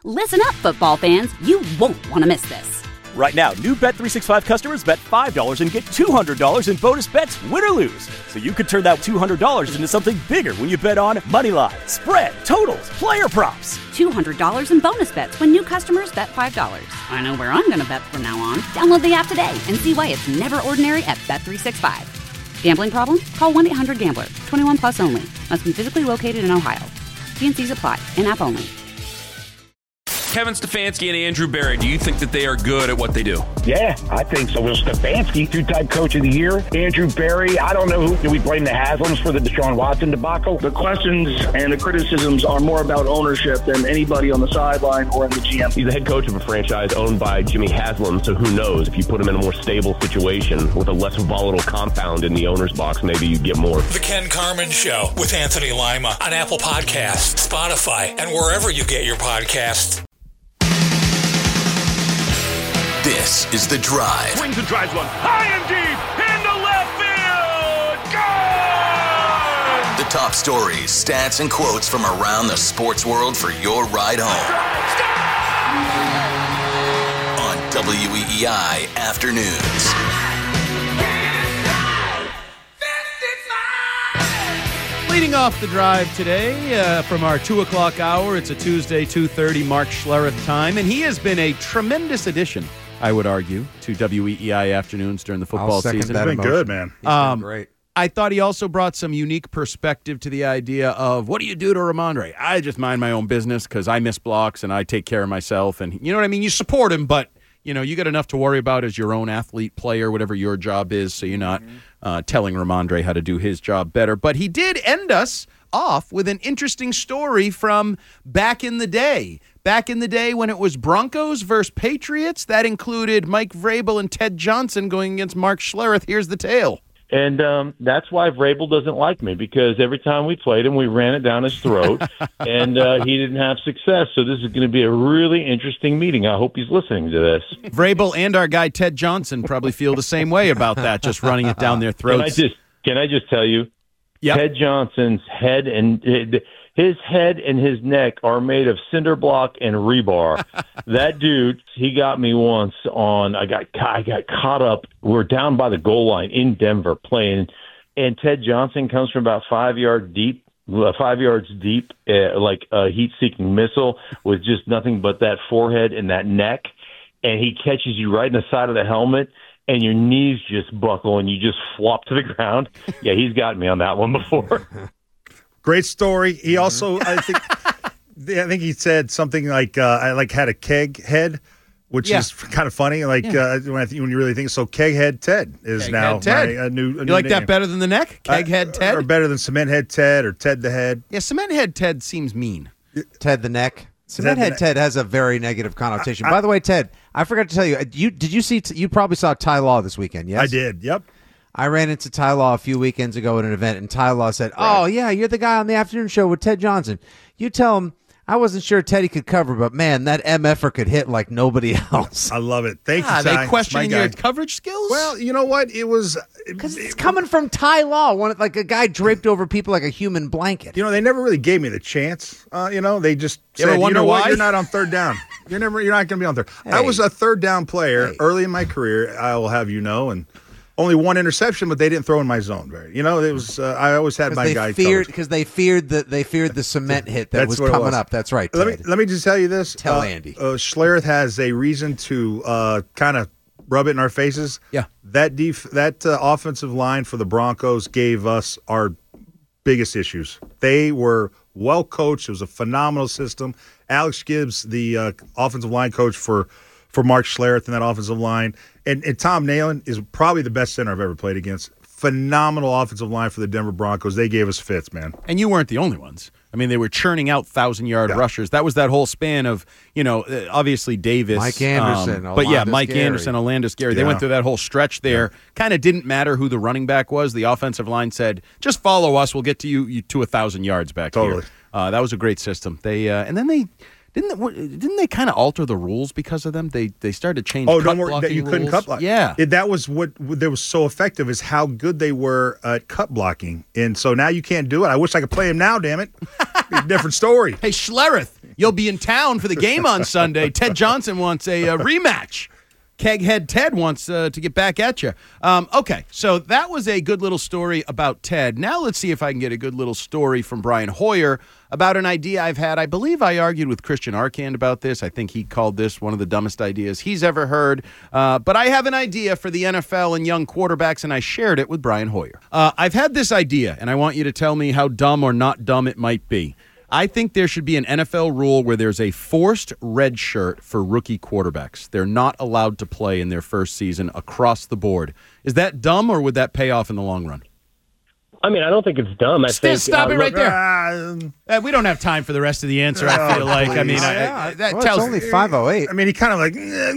Listen up, football fans. You won't want to miss this. Right now, new Bet365 customers bet $5 and get $200 in bonus bets, win or lose. So you could turn that $200 into something bigger when you bet on money line, spread, totals, player props. $200 in bonus bets when new customers bet $5. I know where I'm going to bet from now on. Download the app today and see why it's never ordinary at Bet365. Gambling problem? Call 1-800-GAMBLER. 21 plus only. Must be physically located in Ohio. T&Cs apply. In-app only. Kevin Stefanski and Andrew Berry, do you think that they are good at what they do? Yeah, I think so. Well, Stefanski, two-time coach of the year. Andrew Berry, I don't know who. Do we blame the Haslams for the Deshaun Watson debacle? The questions and the criticisms are more about ownership than anybody on the sideline or in the GM. He's the head coach of a franchise owned by Jimmy Haslam, so who knows? If you put him in a more stable situation with a less volatile compound in the owner's box, maybe you get more. The Ken Carman Show with Anthony Lima on Apple Podcasts, Spotify, and wherever you get your podcasts. This is The Drive. Swings and drives one high and deep into left field. Gone! The top stories, stats, and quotes from around the sports world for your ride home. On WEEI Afternoons. Leading off The Drive today from our 2 o'clock hour, it's a Tuesday, 2:30, Mark Schlereth time, and he has been a tremendous addition, I would argue, to WEEI Afternoons during the football season. He's been good, man. He's been great. I thought he also brought some unique perspective to the idea of, what do you do to Ramondre? I just mind my own business because I miss blocks and I take care of myself. And you know what I mean? You support him, but you know, you got enough to worry about as your own athlete, player, whatever your job is, so you're not telling Ramondre how to do his job better. But he did end us off with an interesting story from back in the day. Back in the day when it was Broncos versus Patriots, that included Mike Vrabel and Ted Johnson going against Mark Schlereth. Here's the tale. And that's why Vrabel doesn't like me, because every time we played him, we ran it down his throat, and he didn't have success. So this is going to be a really interesting meeting. I hope he's listening to this. Vrabel and our guy Ted Johnson probably feel the same way about that, just running it down their throats. Can I just tell you, yep. Ted Johnson's head and his head and his neck are made of cinder block and rebar. That dude, he got me once on. I got caught up. We're down by the goal line in Denver playing, and Ted Johnson comes from about 5 yards deep, like a heat-seeking missile with just nothing but that forehead and that neck, and he catches you right in the side of the helmet. And your knees just buckle, and you just flop to the ground. Yeah, he's gotten me on that one before. Great story. He also, I think he said something like, I had a keg head, which is kind of funny. Like when you really think so, keg head Ted is keg now Ted. a new You like name. that better than the neck? Keg head Ted, or better than cement head Ted or Ted the head? Yeah, cement head Ted seems mean. Ted the neck. Cement head Ted has a very negative connotation. By the way, Ted, I forgot to tell you. Did you see? You probably saw Ty Law this weekend. Yes, I did. Yep. I ran into Ty Law a few weekends ago at an event, and Ty Law said, "Oh yeah, you're the guy on the afternoon show with Ted Johnson. You tell him I wasn't sure Teddy could cover, but man, that MFer could hit like nobody else." I love it. Thank you, Ty. They questioning your coverage skills? Well, you know what? It was because it's coming from Ty Law, like a guy draped over people like a human blanket. You know, they never really gave me the chance. They just said, ever wonder why? What? You're not on third down. You're not going to be on third. Hey. I was a third down player early in my career. I will have you know, and only one interception, but they didn't throw in my zone. It was I always had my guy covered. Because they feared the cement hit that was coming up. That's right. Ted. Let me just tell you this. Tell Andy. Schlereth has a reason to kind of rub it in our faces. Yeah. That offensive line for the Broncos gave us our biggest issues. They were well coached. It was a phenomenal system. Alex Gibbs, the offensive line coach for Mark Schlereth in that offensive line. And Tom Nalen is probably the best center I've ever played against. Phenomenal offensive line for the Denver Broncos. They gave us fits, man. And you weren't the only ones. I mean, they were churning out 1,000-yard rushers. That was that whole span of, obviously Davis. Mike Anderson. Mike Anderson, Olandis Gary. They went through that whole stretch there. Kind of didn't matter who the running back was. The offensive line said, just follow us. We'll get to you to 1,000 yards back here. That was a great system. And then they... Didn't they kind of alter the rules because of them? They started to change. Don't worry, that you couldn't cut block. Yeah, that was what was so effective is how good they were at cut blocking, and so now you can't do it. I wish I could play him now. Damn it, different story. Hey Schlereth, You'll be in town for the game on Sunday. Ted Johnson wants a rematch. Keghead Ted wants to get back at you. Okay, so that was a good little story about Ted. Now let's see if I can get a good little story from Brian Hoyer about an idea I've had. I believe I argued with Christian Arcand about this. I think he called this one of the dumbest ideas he's ever heard. But I have an idea for the NFL and young quarterbacks, and I shared it with Brian Hoyer. I've had this idea, and I want you to tell me how dumb or not dumb it might be. I think there should be an NFL rule where there's a forced red shirt for rookie quarterbacks. They're not allowed to play in their first season across the board. Is that dumb, or would that pay off in the long run? I mean, I don't think it's dumb. Stop it right there. We don't have time for the rest of the answer, I feel like. I mean, it's only 5:08. I mean, he kind of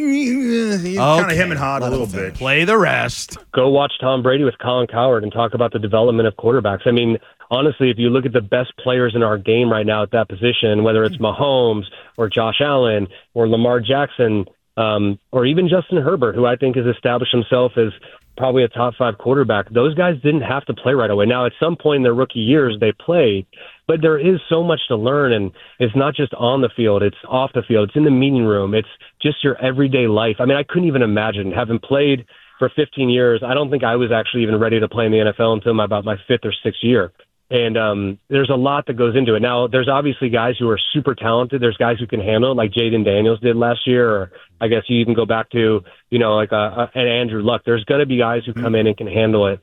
he's kind of him and hawed a little bit. Play the rest. Go watch Tom Brady with Colin Cowherd and talk about the development of quarterbacks. I mean, honestly, if you look at the best players in our game right now at that position, whether it's Mahomes or Josh Allen or Lamar Jackson or even Justin Herbert, who I think has established himself as probably a top 5 quarterback, those guys didn't have to play right away. Now, at some point in their rookie years, they played, but there is so much to learn, and it's not just on the field, it's off the field, it's in the meeting room, it's just your everyday life. I mean, I couldn't even imagine, having played for 15 years, I don't think I was actually even ready to play in the NFL until about my 5th or 6th year. And there's a lot that goes into it. Now, there's obviously guys who are super talented. There's guys who can handle it, like Jaden Daniels did last year, or I guess you even go back to, like an Andrew Luck. There's going to be guys who come in and can handle it.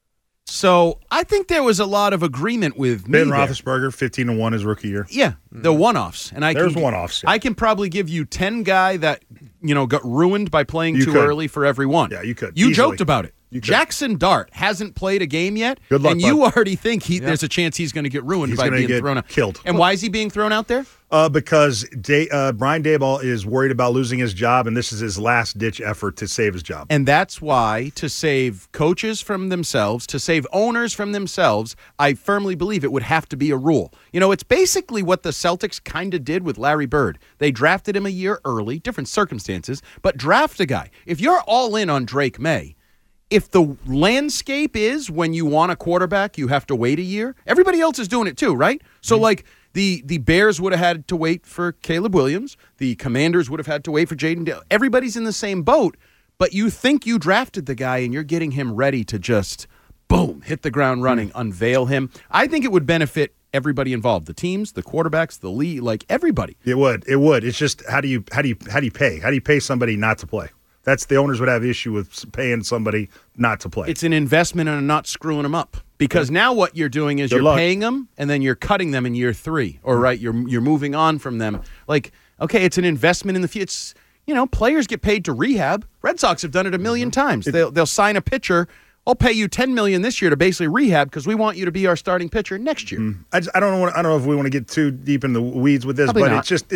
So I think there was a lot of agreement with me. Ben Roethlisberger, 15-1 his rookie year. Yeah, the one-offs. And there's one-offs. Yeah. I can probably give you 10 guy that, got ruined by playing too early for every one. Yeah, you could. You joked about it. Jackson Dart hasn't played a game yet, Good luck, and you already think there's a chance he's going to get ruined by being thrown out. Killed. And why is he being thrown out there? Because Brian Daboll is worried about losing his job, and this is his last-ditch effort to save his job. And that's why, to save coaches from themselves, to save owners from themselves, I firmly believe it would have to be a rule. It's basically what the Celtics kind of did with Larry Bird. They drafted him a year early, different circumstances, but draft a guy. If you're all in on Drake May, if the landscape is when you want a quarterback, you have to wait a year, everybody else is doing it too, right? So, the Bears would have had to wait for Caleb Williams. The Commanders would have had to wait for Jaden Daniels. Everybody's in the same boat, but you think you drafted the guy and you're getting him ready to just, boom, hit the ground running, unveil him. I think it would benefit everybody involved, the teams, the quarterbacks, the league, everybody. It would. It's just how do you pay? How do you pay somebody not to play? That's the owners would have issue with paying somebody not to play. It's an investment and not screwing them up. Because now what you're doing is paying them and then you're cutting them in year 3. Or you're moving on from them. It's an investment in the future. Players get paid to rehab. Red Sox have done it a million times. They'll sign a pitcher. I'll pay you $10 million this year to basically rehab because we want you to be our starting pitcher next year. I don't know if we want to get too deep in the weeds with this, Probably but not. It's just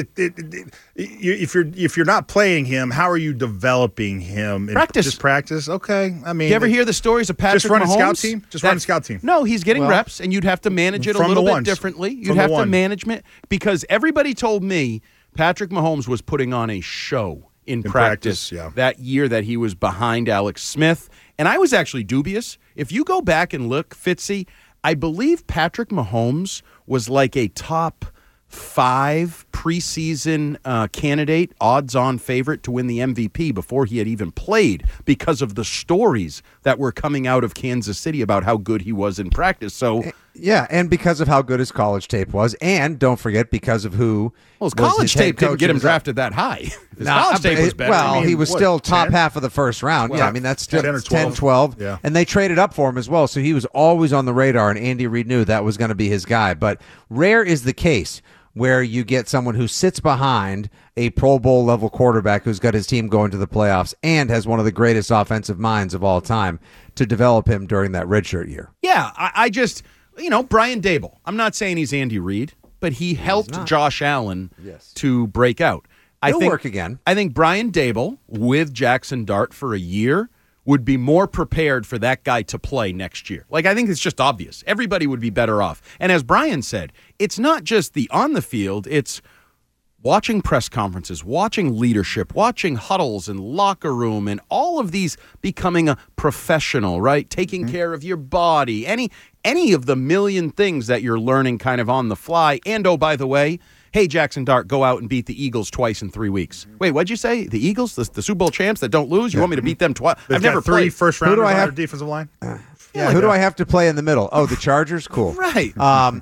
if you're not playing him, how are you developing him? Practice. Just practice. Okay. I mean, you ever hear the stories of Patrick just run Mahomes? A scout team? Just run a scout team. No, he's getting reps, and you'd have to manage it a little bit differently. You'd have to manage it because everybody told me Patrick Mahomes was putting on a show in practice that year that he was behind Alex Smith. And I was actually dubious. If you go back and look, Fitzy, I believe Patrick Mahomes was like a top 5 preseason candidate, odds-on favorite to win the MVP before he had even played because of the stories that were coming out of Kansas City about how good he was in practice. So yeah, and because of how good his college tape was, and don't forget because of who his college tape didn't get him drafted that high. His college tape was better. Well, he was still top half of the first round. Yeah, I mean that's still 10, 12. Yeah. And they traded up for him as well, so he was always on the radar, and Andy Reid knew that was going to be his guy. But rare is the case where you get someone who sits behind a Pro Bowl level quarterback who's got his team going to the playoffs and has one of the greatest offensive minds of all time to develop him during that redshirt year. Yeah, I just, Brian Daboll. I'm not saying he's Andy Reid, but he helped Josh Allen to break out. He'll work again. I think Brian Daboll with Jackson Dart for a year would be more prepared for that guy to play next year. I think it's just obvious. Everybody would be better off. And as Brian said, it's not just the on the field, it's watching press conferences, watching leadership, watching huddles and locker room and all of these becoming a professional, right? Taking care of your body, any of the million things that you're learning kind of on the fly. And, oh, by the way, hey, Jackson Dart, go out and beat the Eagles twice in 3 weeks. Wait, what'd you say? The Eagles, the Super Bowl champs that don't lose? You want me to beat them twice? I've never three played. first-rounders on their defensive line. Who do I have to play in the middle? Oh, the Chargers? Cool. Right.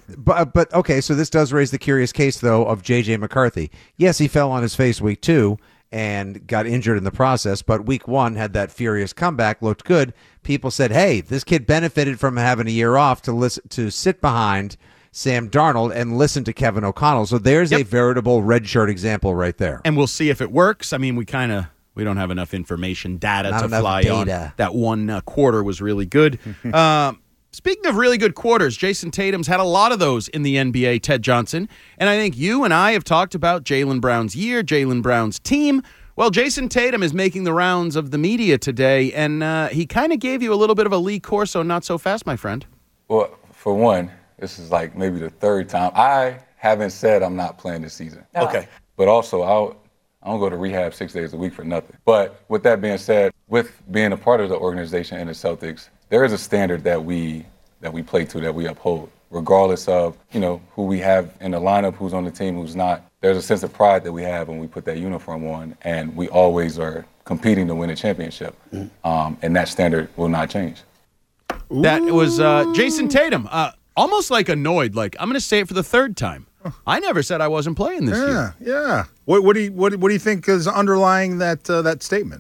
But okay, so this does raise the curious case, though, of J.J. McCarthy. Yes, he fell on his face week 2 and got injured in the process, but week 1 had that furious comeback, looked good. People said, hey, this kid benefited from having a year off to sit behind Sam Darnold and listen to Kevin O'Connell. So there's a veritable redshirt example right there. And we'll see if it works. I mean, we don't have enough information, data Not to enough fly data. on. That one quarter was really good. Speaking of really good quarters, Jason Tatum's had a lot of those in the NBA, Ted Johnson. And I think you and I have talked about Jaylen Brown's year, Jaylen Brown's team. Well, Jason Tatum is making the rounds of the media today, and he kind of gave you a little bit of a Lee Corso not so fast, my friend. Well, for one, this is like maybe the third time. I haven't said I'm not playing this season. Okay. But also, I don't go to rehab 6 days a week for nothing. But with that being said, with being a part of the organization and the Celtics, there is a standard that we play to, that we uphold, regardless of, who we have in the lineup, who's on the team, who's not. There's a sense of pride that we have when we put that uniform on, and we always are competing to win a championship. And that standard will not change. That was Jason Tatum, almost like annoyed, like, I'm going to say it for the third time. I never said I wasn't playing this year. Yeah. What do you think is underlying that statement?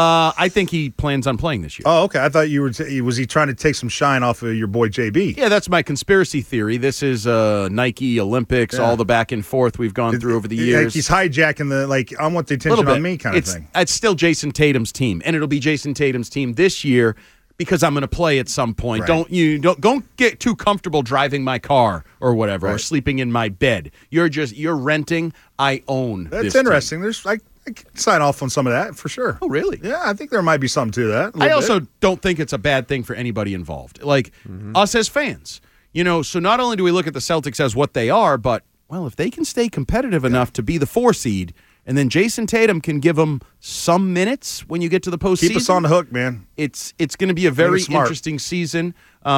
I think he plans on playing this year. Oh, okay. I thought you were. Was he trying to take some shine off of your boy JB? Yeah, that's my conspiracy theory. This is Nike, Olympics, all the back and forth we've gone through over the years. Like he's hijacking I want the attention on me kind of thing. It's still Jason Tatum's team, and it'll be Jason Tatum's team this year because I'm going to play at some point. Right. Don't get too comfortable driving my car or whatever, or sleeping in my bed. You're renting. I own. That's this interesting. team. There's I can sign off on some of that for sure. Oh, really? Yeah, I think there might be something to that. I also don't think it's a bad thing for anybody involved, like us as fans. So not only do we look at the Celtics as what they are, but, well, if they can stay competitive enough to be the 4 seed, and then Jason Tatum can give them some minutes when you get to the postseason. Keep us on the hook, man. It's going to be a very interesting season.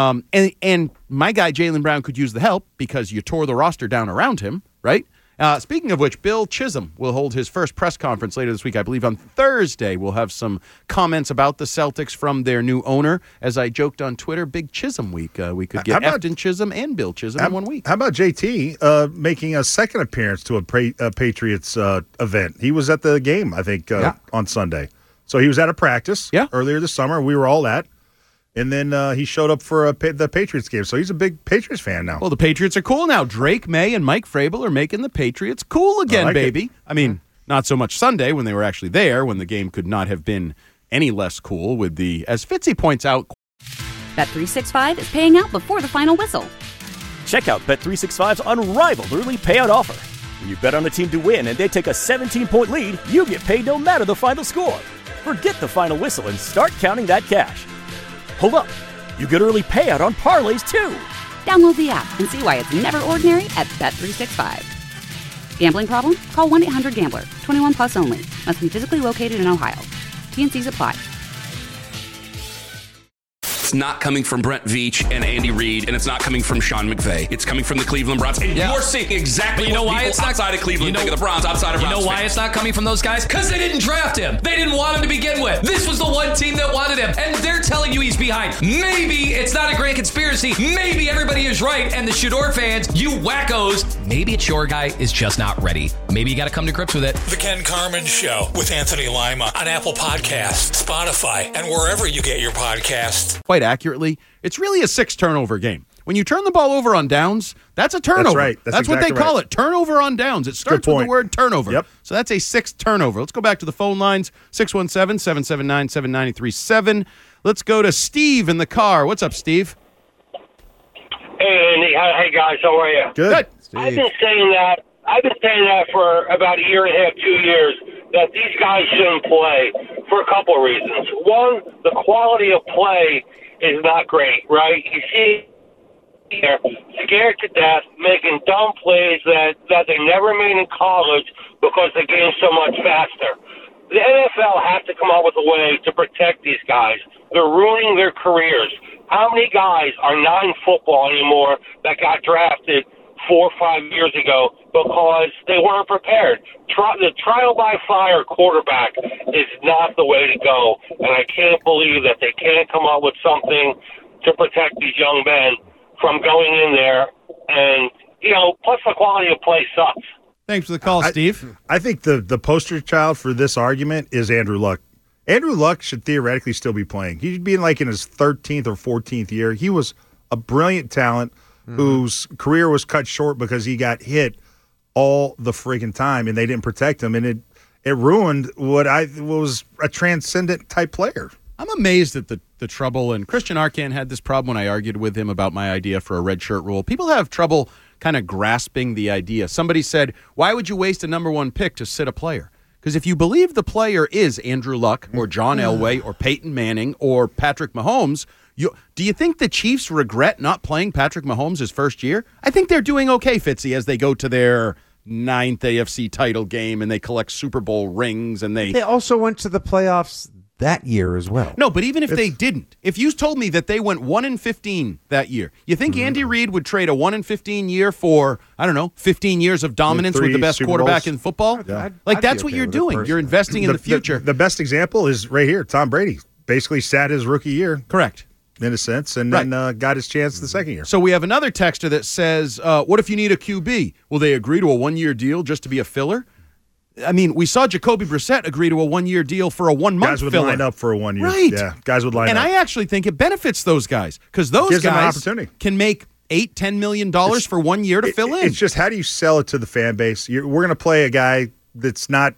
And my guy Jaylen Brown could use the help because you tore the roster down around him, right? Speaking of which, Bill Chisholm will hold his first press conference later this week. I believe on Thursday we'll have some comments about the Celtics from their new owner. As I joked on Twitter, Big Chisholm week. We could get Efton Chisholm and Bill Chisholm in 1 week. How about JT making a second appearance to a Patriots event? He was at the game, I think, on Sunday. So he was at a practice earlier this summer. We were all at. And then he showed up for the Patriots game. So he's a big Patriots fan now. Well, the Patriots are cool now. Drake May and Mike Vrabel are making the Patriots cool again, baby. I mean, not so much Sunday when they were actually there, when the game could not have been any less cool with the, as Fitzy points out. Bet365 is paying out before the final whistle. Check out Bet365's unrivaled early payout offer. When you bet on a team to win and they take a 17-point lead, you get paid no matter the final score. Forget the final whistle and start counting that cash. Hold up. You get early payout on parlays, too. Download the app and see why it's never ordinary at Bet365. Gambling problem? Call 1-800-GAMBLER. 21 plus only. Must be physically located in Ohio. T&Cs apply. It's not coming from Brent Veach and Andy Reid, and it's not coming from Sean McVay. It's coming from the Cleveland Browns. And you're seeing exactly what people outside of Cleveland think of the Browns, outside of Browns. You know why it's not coming from those guys? Because they didn't draft him. They didn't want him to begin with. This was the one team that wanted him, and they're telling you he's behind. Maybe it's not a grand conspiracy. Maybe everybody is right, and the Shador fans, you wackos, maybe it's your guy is just not ready. Maybe you got to come to grips with it. The Ken Carman Show with Anthony Lima on Apple Podcasts, Spotify, and wherever you get your podcasts. Quite accurately, it's really a 6-turnover game. When you turn the ball over on downs, that's a turnover. That's right. That's what they exactly call right. it, turnover on downs. It starts with the word turnover. Yep. So that's a 6th turnover. Let's go back to the phone lines, 617-779-7937. Let's go to Steve in the car. What's up, Steve? Hey, Andy. Hey, guys. How are you? Good. I've been saying that for about a year and a half, 2 years, that these guys shouldn't play for a couple of reasons. One, the quality of play is not great, right? You see they're scared to death, making dumb plays that they never made in college because the game's so much faster. The NFL has to come up with a way to protect these guys. They're ruining their careers. How many guys are not in football anymore that got drafted 4 or 5 years ago because they weren't prepared. The trial by fire quarterback is not the way to go, and I can't believe that they can't come up with something to protect these young men from going in there. And, plus the quality of play sucks. Thanks for the call, Steve. I think the poster child for this argument is Andrew Luck. Andrew Luck should theoretically still be playing. He'd be in his 13th or 14th year. He was a brilliant talent whose career was cut short because he got hit all the friggin' time, and they didn't protect him, and it ruined what was a transcendent type player. I'm amazed at the trouble, and Christian Arcand had this problem when I argued with him about my idea for a red shirt rule. People have trouble kind of grasping the idea. Somebody said, why would you waste a number 1 pick to sit a player? Because if you believe the player is Andrew Luck or John Elway or Peyton Manning or Patrick Mahomes, do you think the Chiefs regret not playing Patrick Mahomes his first year? I think they're doing okay, Fitzy, as they go to their 9th AFC title game and they collect Super Bowl rings. And they also went to the playoffs that year as well. No, but even if they didn't, if you told me that they went 1-15 that year, you think Andy Reid would trade a 1-15 year for, 15 years of dominance with the best quarterback in football? Yeah. That's what you're doing. You're investing in the future. The best example is right here. Tom Brady basically sat his rookie year. Correct. In a sense, and then got his chance the second year. So we have another texter that says, what if you need a QB? Will they agree to a 1-year deal just to be a filler? I mean, we saw Jacoby Brissett agree to a 1-year deal for a 1-month filler. Guys would line up for a 1 year. Right. Yeah, guys would line up. And I actually think it benefits those guys because those Gives them an guys opportunity. Can make $8-10 million for 1 year to fill in. It's just, how do you sell it to the fan base? We're going to play a guy that's not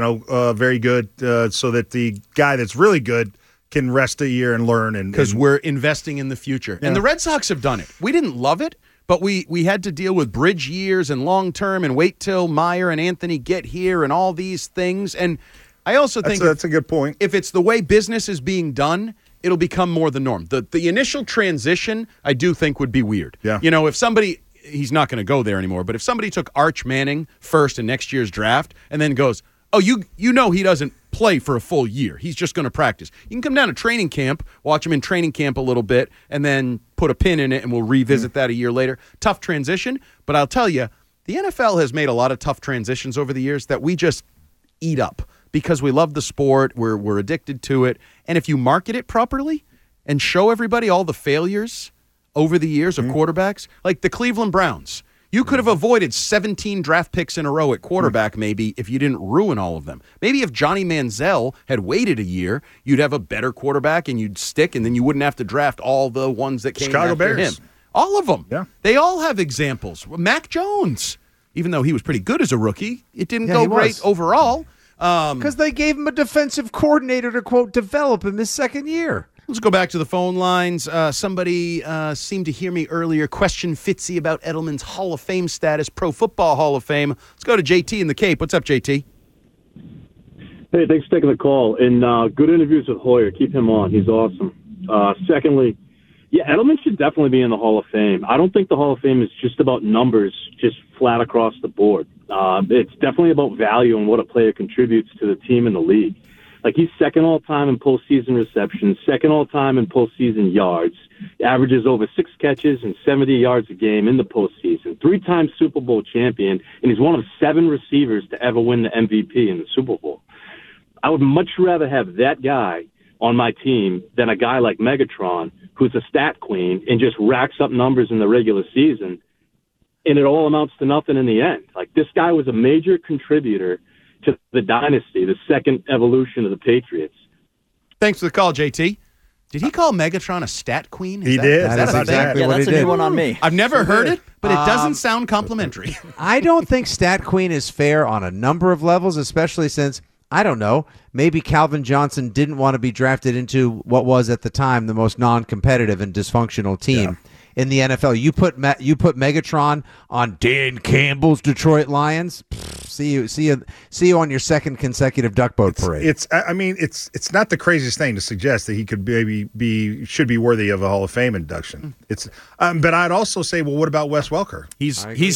very good so that the guy that's really good can rest a year and learn. Because we're investing in the future. Yeah. And the Red Sox have done it. We didn't love it, but we had to deal with bridge years and long-term and wait till Meyer and Anthony get here and all these things. And I also think that's a good point. If it's the way business is being done, it'll become more the norm. The initial transition, I do think, would be weird. Yeah. If somebody, he's not going to go there anymore, but if somebody took Arch Manning first in next year's draft and then goes, oh, he doesn't play for a full year. He's just going to practice. You can come down to training camp, watch him in training camp a little bit, and then put a pin in it, and we'll revisit that a year later. Tough transition, but I'll tell you, the NFL has made a lot of tough transitions over the years that we just eat up because we love the sport, we're addicted to it, and if you market it properly and show everybody all the failures over the years of quarterbacks, like the Cleveland Browns, you could have avoided 17 draft picks in a row at quarterback maybe if you didn't ruin all of them. Maybe if Johnny Manziel had waited a year, you'd have a better quarterback and you'd stick, and then you wouldn't have to draft all the ones that came Chicago after Bears. him. All of them. Yeah. They all have examples. Mac Jones, even though he was pretty good as a rookie, it didn't go great overall. Because they gave him a defensive coordinator to, quote, develop him his second year. Let's go back to the phone lines. Somebody seemed to hear me earlier question Fitzy about Edelman's Hall of Fame status, Pro Football Hall of Fame. Let's go to JT in the Cape. What's up, JT? Hey, thanks for taking the call. And good interviews with Hoyer. Keep him on. He's awesome. Secondly, Edelman should definitely be in the Hall of Fame. I don't think the Hall of Fame is just about numbers, just flat across the board. It's definitely about value and what a player contributes to the team and the league. Like, he's second all-time in postseason receptions, second all-time in postseason yards, averages over 6 catches and 70 yards a game in the postseason, 3-time Super Bowl champion, and he's one of 7 receivers to ever win the MVP in the Super Bowl. I would much rather have that guy on my team than a guy like Megatron, who's a stat queen and just racks up numbers in the regular season, and it all amounts to nothing in the end. Like, this guy was a major contributor to the dynasty, the second evolution of the Patriots. Thanks for the call, JT. Did he call Megatron a stat queen? He did. That's exactly what he did. That's a new one on me. I've never heard it, but it doesn't sound complimentary. I don't think stat queen is fair on a number of levels, especially since, I don't know, maybe Calvin Johnson didn't want to be drafted into what was at the time the most non-competitive and dysfunctional team in the NFL. You put Megatron on Dan Campbell's Detroit Lions. See you on your second consecutive duck boat parade. It's not the craziest thing to suggest that he could should be worthy of a Hall of Fame induction. It's but I'd also say, well, what about Wes Welker? He's high.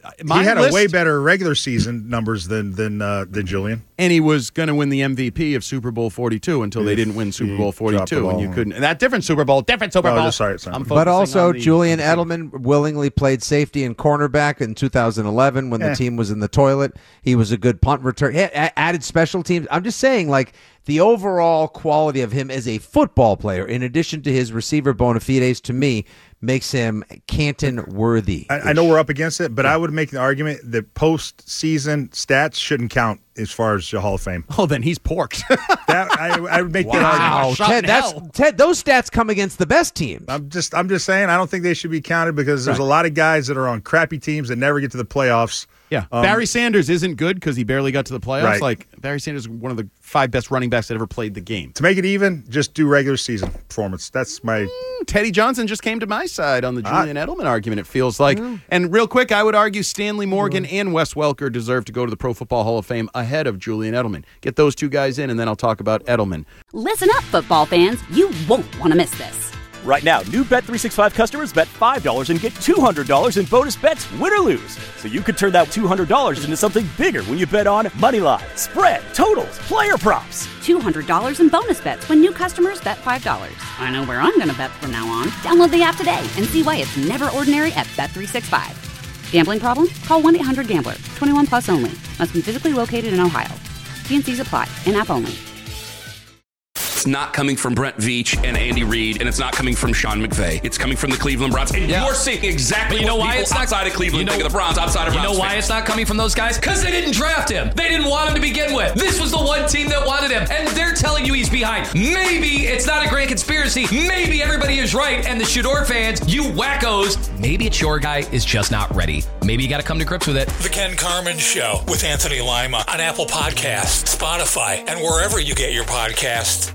he had a way better regular season numbers than Julian. And he was going to win the MVP of Super Bowl 42 until they didn't win Super Bowl 42, and you couldn't. And that different Super Bowl. Sorry. But also, Julian Edelman willingly played safety and cornerback in 2011 when the team was in the toilet. He was a good punt return. He added special teams. I'm just saying, like, the overall quality of him as a football player, in addition to his receiver bona fides, to me, makes him Canton worthy. I know we're up against it, but I would make the argument that postseason stats shouldn't count as far as the Hall of Fame. Oh, then he's porked. I would make that argument. Ted, those stats come against the best teams. I'm just saying I don't think they should be counted because there's a lot of guys that are on crappy teams that never get to the playoffs. Yeah, Barry Sanders isn't good because he barely got to the playoffs. Right. Like, Barry Sanders is one of the 5 best running backs that ever played the game. To make it even, just do regular season performance. That's my... Teddy Johnson just came to my side on the Julian Edelman argument, it feels like. And real quick, I would argue Stanley Morgan and Wes Welker deserve to go to the Pro Football Hall of Fame ahead of Julian Edelman. Get those two guys in, and then I'll talk about Edelman. Listen up, football fans. You won't want to miss this. Right now, new Bet365 customers bet $5 and get $200 in bonus bets, win or lose. So you could turn that $200 into something bigger when you bet on moneyline, spread, totals, player props. $200 in bonus bets when new customers bet $5. I know where I'm going to bet from now on. Download the app today and see why it's never ordinary at Bet365. Gambling problem? Call 1-800-GAMBLER. 21 plus only. Must be physically located in Ohio. T&Cs apply. In-app only. It's not coming from Brent Veach and Andy Reid, and it's not coming from Sean McVay. It's coming from the Cleveland Browns. And you're seeing exactly what people outside of Cleveland think of the Browns, outside of Browns. You know why it's not coming from those guys? Because they didn't draft him. They didn't want him to begin with. This was the one team that wanted him, and they're telling you he's behind. Maybe it's not a grand conspiracy. Maybe everybody is right, and the Shador fans, you wackos, maybe it's your guy is just not ready. Maybe you got to come to grips with it. The Ken Carman Show with Anthony Lima on Apple Podcasts, Spotify, and wherever you get your podcasts.